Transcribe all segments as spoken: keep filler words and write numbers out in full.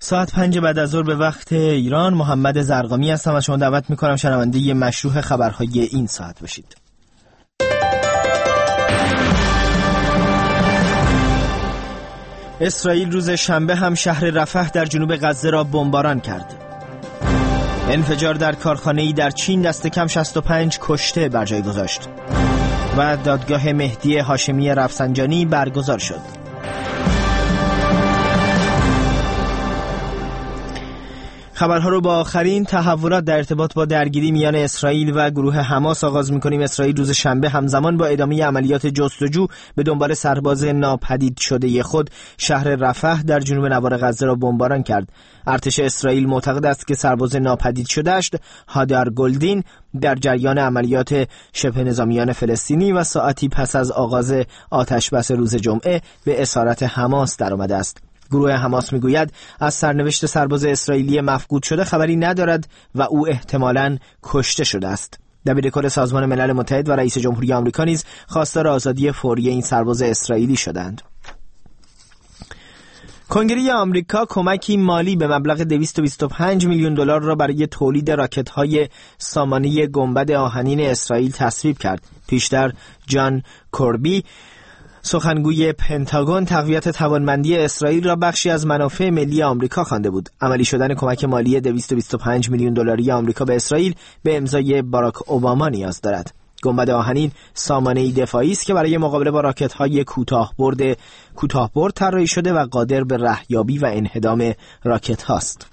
ساعت پنج بعد از ظهر به وقت ایران. محمد زرقامی هستم و شما دعوت میکنم شنونده مشروح خبرهای این ساعت باشید. اسرائیل روز شنبه هم شهر رفح در جنوب غزه را بمباران کرد. انفجار در کارخانه‌ای در چین دست کم شصت و پنج کشته بر جای گذاشت. و دادگاه مهدی هاشمی رفسنجانی برگزار شد. خبرها رو با آخرین تحولات در ارتباط با درگیری میان اسرائیل و گروه حماس آغاز می‌کنیم. اسرائیل روز شنبه همزمان با ادامه عملیات جستجو به دنبال سرباز ناپدید شده خود شهر رفح در جنوب نوار غزه را بمباران کرد. ارتش اسرائیل معتقد است که سرباز ناپدید شده‌اش هادار گلدین در جریان عملیات شبه نظامیان فلسطینی و ساعتی پس از آغاز آتش‌بس روز جمعه به اسارت حماس درآمده است. گروه حماس میگوید از سرنوشت سرباز اسرائیلی مفقود شده خبری ندارد و او احتمالاً کشته شده است. دبیرکل سازمان ملل متحد و رئیس جمهوری آمریکا نیز خواستار آزادی فوری این سرباز اسرائیلی شدند. کنگره آمریکا کمکی مالی به مبلغ دویست و بیست و پنج میلیون دلار را برای تولید راکت‌های سامانه گنبد آهنین اسرائیل تصویب کرد. پیشتر جان کوربی سخنگوی پنتاگون تقویت توانمندی اسرائیل را بخشی از منافع ملی آمریکا خوانده بود. عملی شدن کمک مالی دویست و بیست و پنج میلیون دلاری آمریکا به اسرائیل به امضای باراک اوباما نیاز دارد. گنبد آهنین سامانه‌ای دفاعی است که برای مقابله با راکت‌های کوتاه‌برد کوتاه‌برد طراحی شده و قادر به رهیابی و انهدام راکت‌هاست.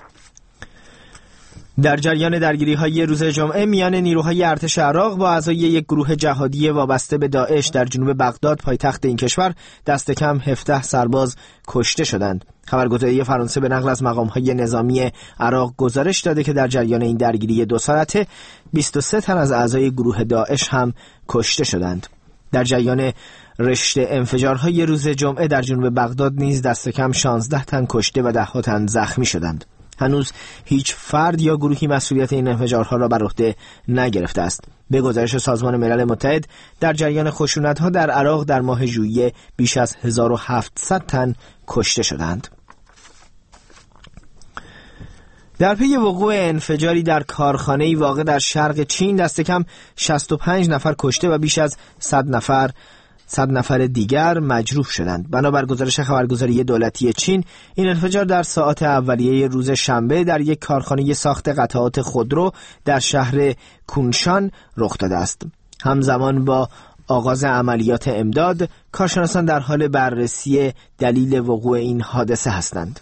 در جریان درگیری‌های روز جمعه میان نیروهای ارتش عراق با اعضای یک گروه جهادی وابسته به داعش در جنوب بغداد پایتخت این کشور دست کم هفده سرباز کشته شدند. خبرگزاری فرانسه به نقل از مقام‌های نظامی عراق گزارش داده که در جریان این درگیری دو ساعته بیست و سه تن از اعضای گروه داعش هم کشته شدند. در جریان رشته انفجارهای روز جمعه در جنوب بغداد نیز دست کم شانزده تن کشته و ده تن زخمی شدند. هنوز هیچ فرد یا گروهی مسئولیت این انفجارها را بر عهده نگرفته است. به گزارش سازمان ملل متحد در جریان خشونت‌ها در عراق در ماه ژوئیه بیش از هزار و هفتصد تن کشته شدند. در پی وقوع انفجاری در کارخانه‌ای واقع در شرق چین دست کم شصت و پنج نفر کشته و بیش از صد نفر صد نفر دیگر مجروح شدند. بنابر گزارش خبرگزاری دولتی چین، این انفجار در ساعات اولیه روز شنبه در یک کارخانه ساخت قطعات خودرو در شهر کونشان رخ داده است. همزمان با آغاز عملیات امداد، کارشناسان در حال بررسی دلیل وقوع این حادثه هستند.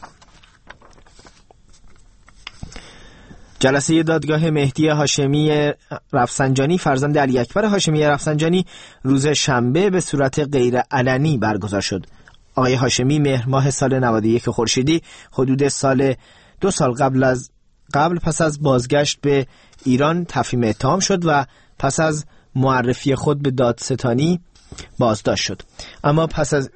جلسه دادگاه مهدی هاشمی رفسنجانی فرزند علی اکبر هاشمی رفسنجانی روز شنبه به صورت غیر علنی برگزار شد. آقای هاشمی مهر ماه سال نود و یک خورشیدی حدود سال دو سال قبل از قبل پس از بازگشت به ایران تفهیم اتهام شد و پس از معرفی خود به دادستانی بازداشت شد. اما پس از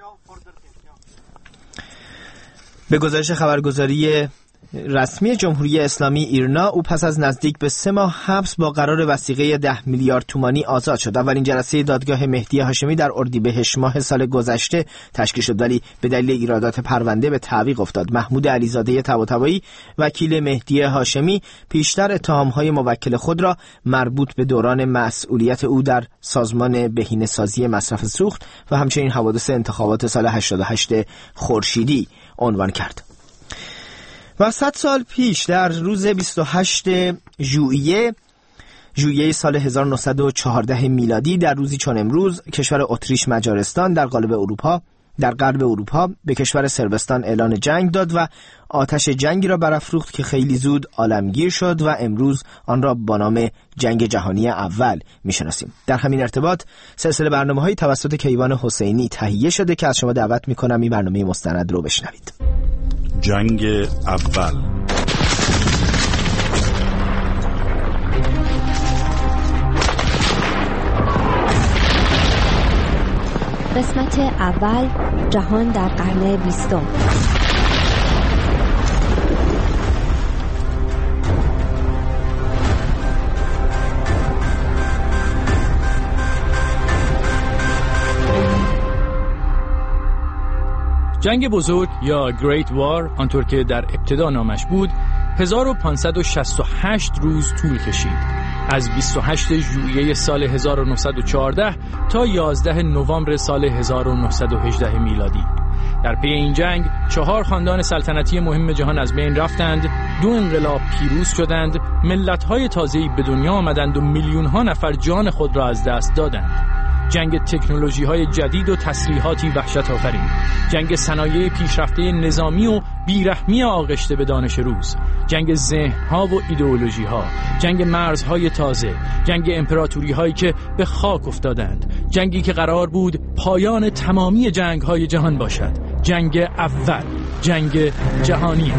به گزارش خبرگزاری رسمی جمهوری اسلامی ایرنا، او پس از نزدیک به سه ماه حبس با قرار وثیقه ده میلیارد تومانی آزاد شد. اولین جلسه دادگاه مهدی هاشمی در اردیبهشت ماه سال گذشته تشکیل شد، ولی به دلیل ایرادات پرونده به تعویق افتاد. محمود علیزاده طباطبایی وکیل مهدی هاشمی پیشتر اتهام‌های موکل خود را مربوط به دوران مسئولیت او در سازمان بهینه‌سازی مصرف سوخت و همچنین حوادث انتخابات سال هشتاد و هشت خورشیدی عنوان کرد. و صد سال پیش در روز بیست و هشتم ژوئیه ژوئیه سال هزار و نهصد و چهارده میلادی، در روزی چون امروز، کشور اتریش مجارستان در قالب اروپا در غرب اروپا به کشور صربستان اعلان جنگ داد و آتش جنگی را برافروخت که خیلی زود عالمگیر شد و امروز آن را با نام جنگ جهانی اول میشناسیم. در همین ارتباط سلسله برنامه‌های توسط کیوان حسینی تهیه شده که از شما دعوت می‌کنم این برنامه مستند رو بشنوید. جنگ اول. قسمت اول، جهان در قرن بیستم. جنگ بزرگ یا Great War آنطور که در ابتدا نامش بود هزار و پانصد و شصت و هشت روز طول کشید، از بیست و هشتم ژوئیه سال هزار و نهصد و چهارده تا یازدهم نوامبر سال هزار و نهصد و هجده میلادی. در پی این جنگ چهار خاندان سلطنتی مهم جهان از بین رفتند، دو انقلاب پیروز شدند، ملت‌های تازه‌ای به دنیا آمدند و میلیون‌ها نفر جان خود را از دست دادند. جنگ تکنولوژی‌های جدید و تسلیحاتی وحشت‌آفرین، جنگ صنایع پیشرفته نظامی و بیرحمی آغشته به دانش روز، جنگ ذهن‌ها و ایدئولوژی‌ها، جنگ مرزهای تازه، جنگ امپراتوری‌هایی که به خاک افتادند، جنگی که قرار بود پایان تمامی جنگ‌های جهان باشد، جنگ اول، جنگ جهانی.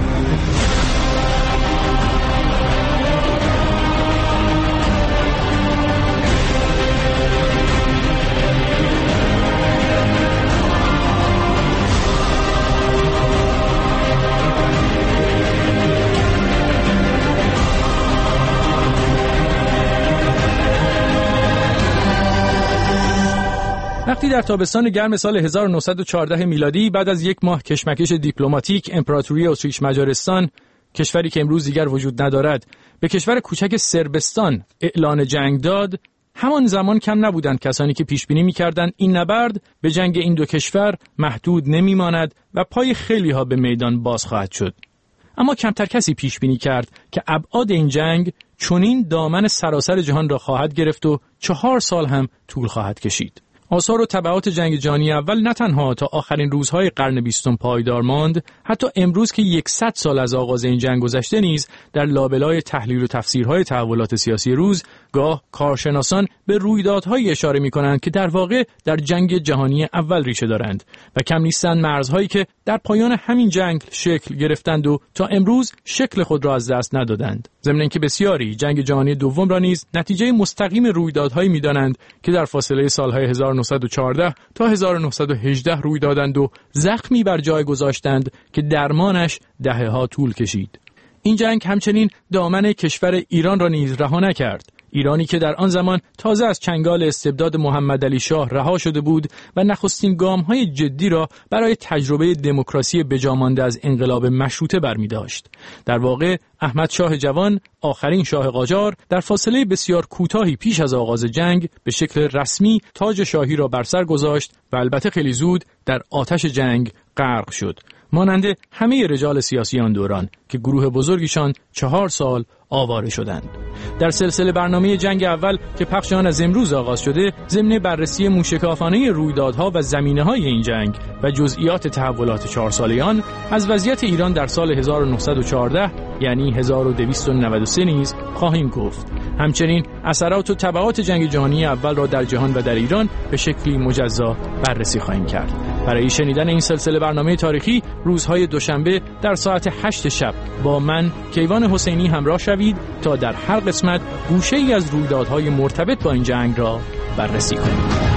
وقتی در تابستان گرم سال هزار و نهصد و چهارده میلادی بعد از یک ماه کشمکش دیپلماتیک امپراتوری اتریش مجارستان، کشوری که امروز دیگر وجود ندارد، به کشور کوچک صربستان اعلان جنگ داد، همان زمان کم نبودند کسانی که پیش بینی می‌کردند این نبرد به جنگ این دو کشور محدود نمی‌ماند و پای خیلی‌ها به میدان باز خواهد شد. اما کمتر کسی پیش بینی کرد که ابعاد این جنگ چنین دامن سراسر جهان را خواهد گرفت و چهار سال هم طول خواهد کشید. آثار و تبعات جنگ جهانی اول نه تنها تا آخرین روزهای قرن بیستم پایدار ماند، حتی امروز که صد سال از آغاز این جنگ گذشته نیز در لابلای تحلیل و تفسیرهای تحولات سیاسی روز گاه کارشناسان به رویدادهایی اشاره می‌کنند که در واقع در جنگ جهانی اول ریشه دارند و کم نیستند مرزهایی که در پایان همین جنگ شکل گرفتند و تا امروز شکل خود را از دست ندادند. ضمن اینکه بسیاری جنگ جهانی دوم را نیز نتیجه مستقیم رویدادهایی می‌دانند که در فاصله سالهای هزار و نهصد و چهارده تا هزار و نهصد و هجده روی دادند و زخمی بر جای گذاشتند که درمانش دهه‌ها طول کشید. این جنگ همچنین دامن کشور ایران را نیز رها نکرد. ایرانی که در آن زمان تازه از چنگال استبداد محمد علی شاه رها شده بود و نخستین گام‌های جدی را برای تجربه دموکراسی بجامانده از انقلاب مشروطه برمی داشت. در واقع احمد شاه جوان، آخرین شاه قاجار، در فاصله بسیار کوتاهی پیش از آغاز جنگ به شکل رسمی تاج شاهی را بر سر گذاشت و البته خیلی زود در آتش جنگ غرق شد، مانند همه رجال سیاسی آن دوران که گروه بزرگیشان چهار سال آواره شدند. در سلسله برنامه جنگ اول که پخش آن از امروز آغاز شده، ضمن بررسی موشکافانه رویدادها و زمینه‌های این جنگ و جزئیات تحولات چهار ساله آن، از وضعیت ایران در سال هزار و نهصد و چهارده یعنی هزار و دویست و نود و سه نیز خواهیم گفت. همچنین اثرات و تبعات جنگ جهانی اول را در جهان و در ایران به شکلی مجزا بررسی خواهیم کرد. برای شنیدن این سلسله برنامه تاریخی روزهای دوشنبه در ساعت هشت شب با من کیوان حسینی همراه شوید تا در هر قسمت گوشه‌ای از رویدادهای مرتبط با این جنگ را بررسی کنیم.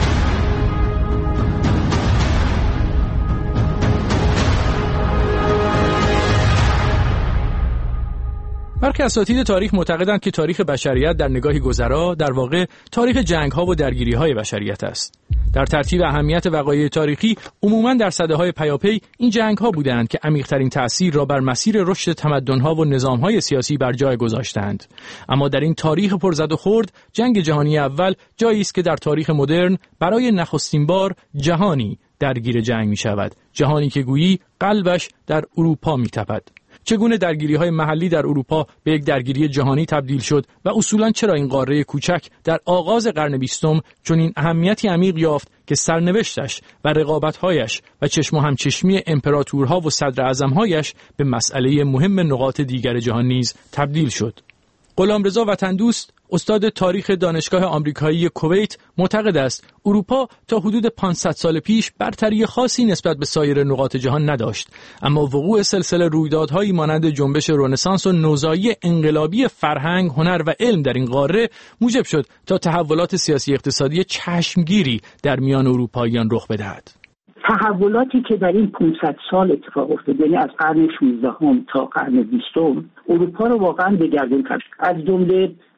برخی اساتید تاریخ معتقدند که تاریخ بشریت در نگاهی گذرا در واقع تاریخ جنگ‌ها و درگیری‌های بشریت است. در ترتیب اهمیت وقایع تاریخی عموماً در سده‌های پیاپی این جنگ‌ها بودند که عمیق‌ترین تأثیر را بر مسیر رشد تمدن‌ها و نظام‌های سیاسی بر جای گذاشتند. اما در این تاریخ پرزد و خورد، جنگ جهانی اول جایی است که در تاریخ مدرن برای نخستین بار جهانی درگیر جنگ می‌شود، جهانی که گویی قلبش در اروپا می‌تپد. چگونه درگیری‌های محلی در اروپا به یک درگیری جهانی تبدیل شد و اصولاً چرا این قاره کوچک در آغاز قرن بیستم چنین اهمیتی عمیق یافت که سرنوشتش و رقابت‌هایش و چشم و همچشمی امپراتورها و صدراعظم‌هایش به مسئله مهم نقاط دیگر جهان نیز تبدیل شد. غلامرضا وطن‌دوست، استاد تاریخ دانشگاه آمریکایی کویت، معتقد است اروپا تا حدود پانصد سال پیش برتری خاصی نسبت به سایر نقاط جهان نداشت، اما وقوع سلسله رویدادهایی مانند جنبش رنسانس و نوزایی انقلابی فرهنگ، هنر و علم در این قاره موجب شد تا تحولات سیاسی اقتصادی چشمگیری در میان اروپاییان رخ بدهد. تحولاتی که در این پانصد سال اتفاق افتاد، یعنی از قرن شانزدهم تا قرن بیستم، اروپا رو واقعا به گردون کشید. از جمله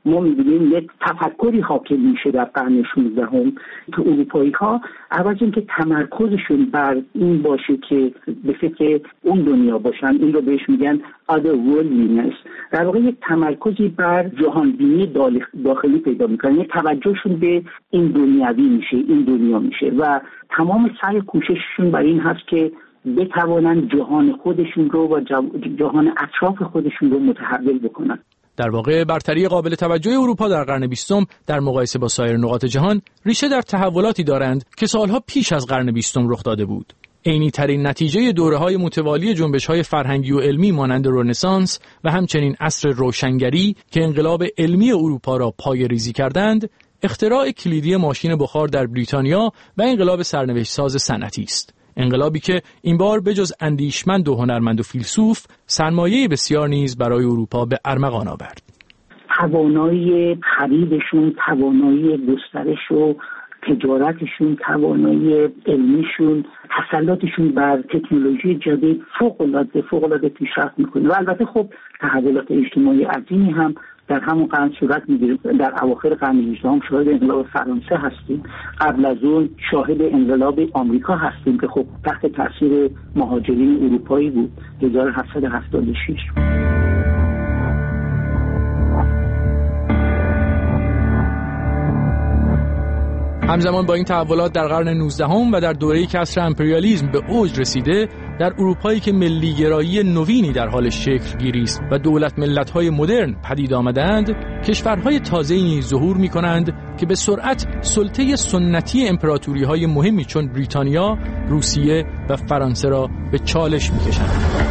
ما می‌بینیم یک تفکری حاکم میشه در قرن شانزدهم هم که اروپایی‌ها عوض اینکه تمرکزشون بر این باشه که به فکر اون دنیا باشن، این رو بهش میگن other worldliness، در واقع یک تمرکزی بر جهانبینی داخلی پیدا میکنن، یک توجهشون به این دنیوی میشه، این دنیا میشه و تمام سعی کوشششون بر این هست که بتوانن جهان خودشون رو و جهان اطراف خودشون رو متحول بکنن. در واقع برتری قابل توجه اروپا در قرن بیستم در مقایسه با سایر نقاط جهان ریشه در تحولاتی دارند که سالها پیش از قرن بیستم رخ داده بود. عینی ترین نتیجه دوره‌های متوالی جنبش‌های فرهنگی و علمی مانند رنسانس و همچنین عصر روشنگری که انقلاب علمی اروپا را پایه‌ریزی کردند، اختراع کلیدی ماشین بخار در بریتانیا و انقلاب سرنوشت‌ساز صنعتی است. انقلابی که این بار بجز اندیشمند و هنرمند و فیلسوف، سرمایه بسیار نیز برای اروپا به ارمغان آورد. توانایی خریدشون، توانایی گسترش و تجارتشون، توانایی علمیشون، تسلطشون بر تکنولوژی جدید فوق‌العاده فوق‌العاده پیشرفت میکنه و البته خب تحولات اجتماعی عظیمی هم در همون قرن صورت میگیره. در اواخر قرن هجدهم شاهد انقلاب فرانسه هستیم، قبل از اون شاهد انقلاب آمریکا هستیم که خب تحت تاثیر مهاجرین اروپایی بود هزار و هفتصد و هفتاد و شش. همزمان با این تحولات در قرن نوزدهم و در دوره‌ای که عصر امپریالیسم به اوج رسیده، در اروپایی که ملی‌گرایی نوینی در حال شکل گیری است و دولت ملت‌های مدرن پدید آمده‌اند، کشورهای تازه‌ای نیز ظهور می‌کنند که به سرعت سلطه سنتی امپراتوری‌های مهمی چون بریتانیا، روسیه و فرانسه را به چالش می‌کشند.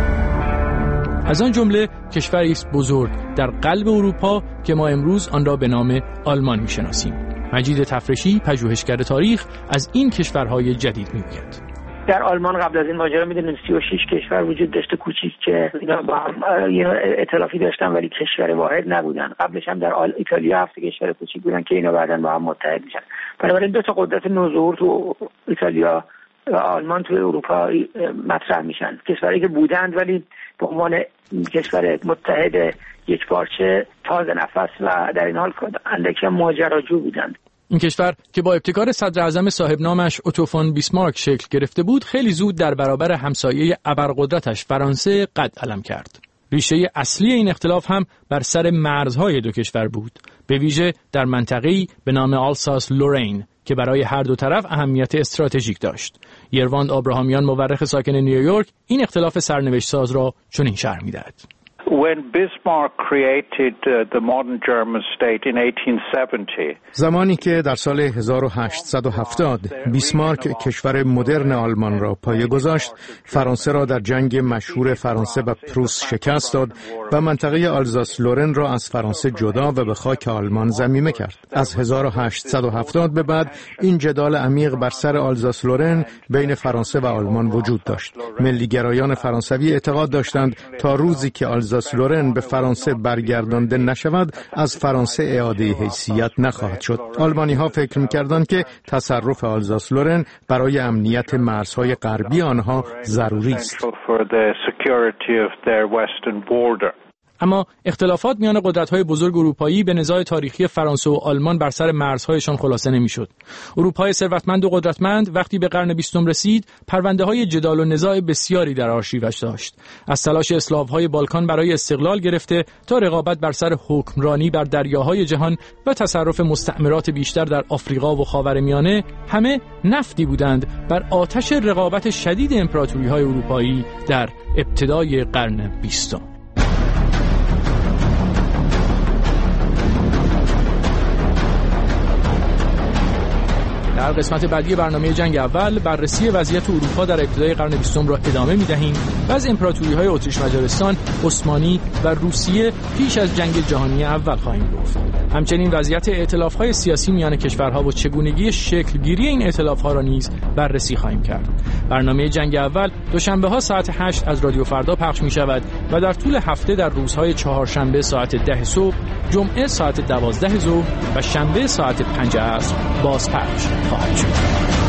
از آن جمله کشوری است بزرگ در قلب اروپا که ما امروز آن را به نام آلمان می‌شناسیم. مجید تفرشی، پژوهشگر تاریخ، از این کشورهای جدید میگوید. در آلمان قبل از این ماجرا میدونیم سی و شش کشور وجود داشته کوچیک که اینا با هم ائتلافی داشتن ولی کشور واحد نبودن. قبلش هم در ایتالیا هفت کشور کوچیک بودن که اینا بعداً با هم متحد میشن. بنابراین دو تا قدرت نوظهور تو ایتالیا و آلمان تو اروپا مطرح میشن. کشوری که بودند ولی به عنوان کشور متحد یکپارچه تازه نفس و در این حال اندکی ماجراجو بودند. این کشور که با ابتکار صدر اعظم صاحب نامش اوتو فون بیسمارک شکل گرفته بود، خیلی زود در برابر همسایه ابرقدرتش فرانسه قد علم کرد. ریشه اصلی این اختلاف هم بر سر مرزهای دو کشور بود، به ویژه در منطقه‌ای به نام آلساس لورین که برای هر دو طرف اهمیت استراتژیک داشت. یرواند آبراهامیان، مورخ ساکن نیویورک، این اختلاف سرنوشت ساز را چنین شرح می‌دهد. When Bismarck created uh, the modern German state in eighteen seventy. زمانی که در سال هزار و هشتصد و هفتاد بیسمارک کشور مدرن آلمان را پایه گذاشت، فرانسه را در جنگ مشهور فرانسه و پروس شکست داد و منطقه آلزاس لورن را از فرانسه جدا و به خاک آلمان ضمیمه کرد. از هزار و هشتصد و هفتاد به بعد این جدال عمیق بر سر آلزاس لورن بین فرانسه و آلمان وجود داشت. ملی‌گرایان فرانسوی اعتقاد داشتند تا روزی که آلزاس لورن به فرانسه برگردانده نشود، از فرانسه اعاده حیثیت نخواهد شد. آلمانی ها فکر می‌کردند که تصرف آلزاس لورن برای امنیت مرزهای غربی آنها ضروری است. اما اختلافات میان قدرت‌های بزرگ اروپایی به نزاع تاریخی فرانسه و آلمان بر سر مرزهایشان خلاصه نمی‌شد. اروپای ثروتمند و قدرتمند وقتی به قرن بیستم رسید، پرونده‌های جدال و نزاع بسیاری در آرشیوش داشت. از تلاش اسلاوهای بالکان برای استقلال گرفته تا رقابت بر سر حکمرانی بر دریاهای جهان و تصرف مستعمرات بیشتر در آفریقا و خاورمیانه، همه نفتی بودند بر آتش رقابت شدید امپراتوری‌های اروپایی در ابتدای قرن بیستم. در قسمت بعدی برنامه جنگ اول بررسی وضعیت اروپا در ابتدای قرن بیستم را ادامه می‌دهیم و از امپراتوری‌های اتریش مجارستان، عثمانی و روسیه پیش از جنگ جهانی اول خواهیم گفت. همچنین وضعیت ائتلاف‌های سیاسی میان کشورها و چگونگی شکل‌گیری این ائتلاف‌ها را نیز بررسی خواهیم کرد. برنامه جنگ اول دوشنبه‌ها ساعت هشت از رادیو فردا پخش می‌شود و در طول هفته در روزهای چهارشنبه ساعت ده صبح، جمعه ساعت دوازده ظهر و شنبه ساعت پنج عصر بازپخش خواهد شد.